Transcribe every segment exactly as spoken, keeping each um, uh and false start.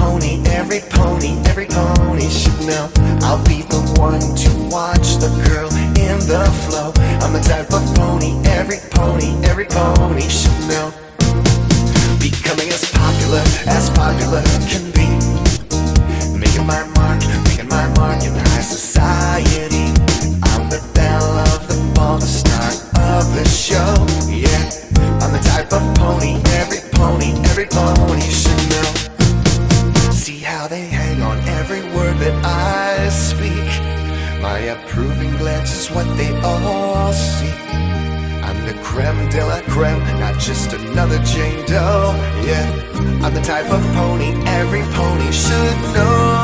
pony, every pony, every pony should know. I'll be the one to watch the girl in the flow. I'm the type of pony, every pony, every pony should know. Becoming as popular as popular can be. Making my mark, making my mark in high society. I'm the belle of the ball, the star of the show. Yeah, I'm the type of pony, every pony, every pony should know. See how they hang on every word that I speak. My approving glance is what they all seek. I'm the creme de la creme, not just another Jane Doe. Yeah, I'm the type of pony every pony should know.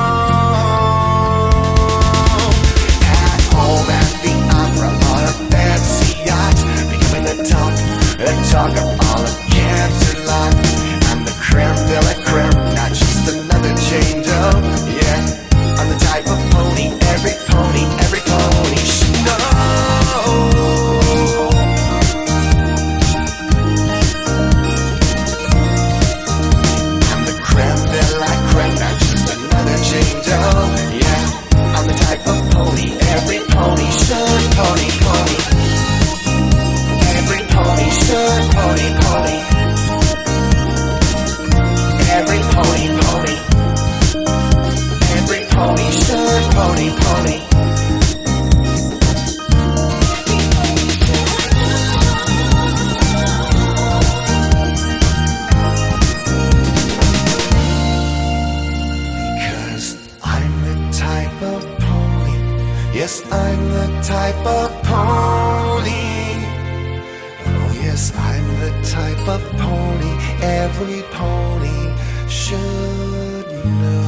At home, at the opera, on a fancy yacht, becoming the talk, the talk of all of Canterlot. I'm the creme de la creme, not just another Jane Doe. Yeah, I'm the type of pony every pony, every pony should know. Yes, I'm the type of pony. Oh yes, I'm the type of pony every pony should know.